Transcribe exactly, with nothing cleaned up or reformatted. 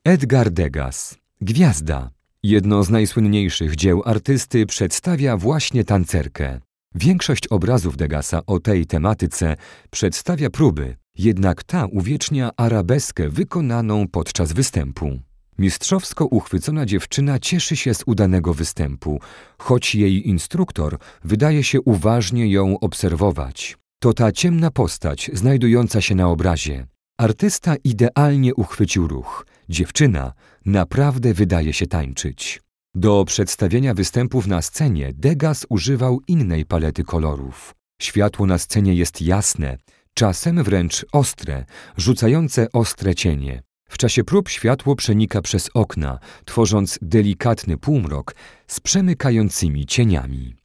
Edgar Degas. Gwiazda. Jedno z najsłynniejszych dzieł artysty przedstawia właśnie tancerkę. Większość obrazów Degasa o tej tematyce przedstawia próby, jednak ta uwiecznia arabeskę wykonaną podczas występu. Mistrzowsko uchwycona dziewczyna cieszy się z udanego występu, choć jej instruktor wydaje się uważnie ją obserwować. To ta ciemna postać znajdująca się na obrazie. Artysta idealnie uchwycił ruch. Dziewczyna naprawdę wydaje się tańczyć. Do przedstawienia występów na scenie Degas używał innej palety kolorów. Światło na scenie jest jasne, czasem wręcz ostre, rzucające ostre cienie. W czasie prób światło przenika przez okna, tworząc delikatny półmrok z przemykającymi cieniami.